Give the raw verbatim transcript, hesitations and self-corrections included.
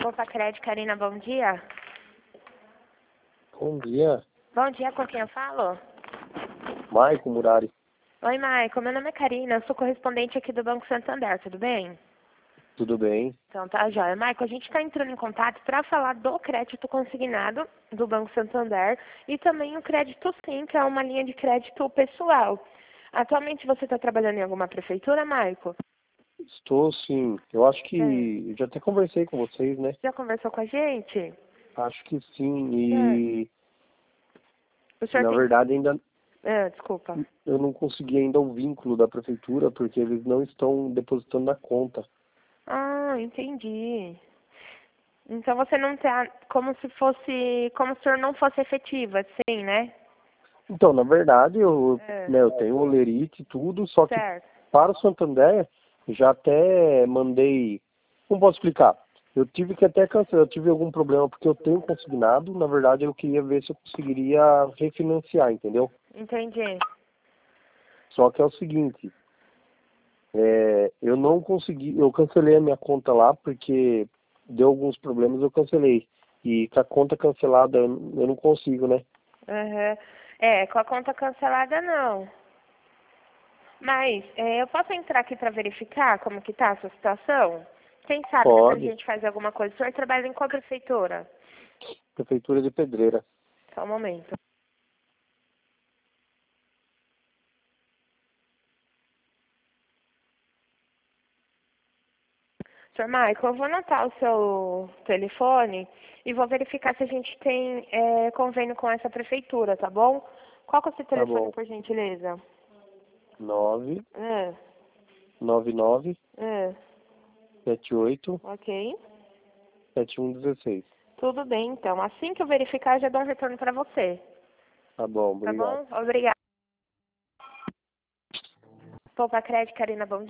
Opa, Crédito, Karina, bom dia. Bom dia, Bom dia, com quem eu falo? Maicon Murari. Oi, Maicon, meu nome é Karina, eu sou correspondente aqui do Banco Santander, tudo bem? Tudo bem? Então tá, joia. Maicon, a gente está entrando em contato para falar do crédito consignado do Banco Santander e também o crédito sim, que é uma linha de crédito pessoal. Atualmente você está trabalhando em alguma prefeitura, Maicon? Estou sim. Eu acho É. que eu já até conversei com vocês, né? Já conversou com a gente? Acho que sim. É. E O senhor na tem... verdade ainda É, desculpa. eu não consegui ainda o vínculo da prefeitura porque eles não estão depositando na conta. Ah, entendi. Então você não tá como se fosse, como se o senhor não fosse efetivo, assim, né? Então, na verdade, eu, É. né, eu tenho o lerite e tudo, só que Certo. para o Santander já até mandei. Como posso explicar? Eu tive que até cancelar, eu tive algum problema porque eu tenho consignado, na verdade eu queria ver se eu conseguiria refinanciar, entendeu? Entendi. Só que é o seguinte, é, eu não consegui, eu cancelei a minha conta lá porque deu alguns problemas, eu cancelei. E com a conta cancelada eu eu não consigo, né? Uhum. É, com a conta cancelada não. Mas é, eu posso entrar aqui para verificar como que tá a sua situação? Quem sabe depois a Pode, gente faz alguma coisa. O senhor trabalha em qual prefeitura? Prefeitura de Pedreira. Só um momento. senhor Michael, eu vou anotar o seu telefone e vou verificar se a gente tem é, convênio com essa prefeitura, tá bom? Qual que é o seu Tá telefone, bom. por gentileza? nove É, nove nove é, sete oito ok. sete um um seis. Tudo bem, então. Assim que eu verificar, eu já dou um retorno para você. Tá bom, Tá obrigado. bom? Obrigada. Poupa Crédito, Karina, bom dia.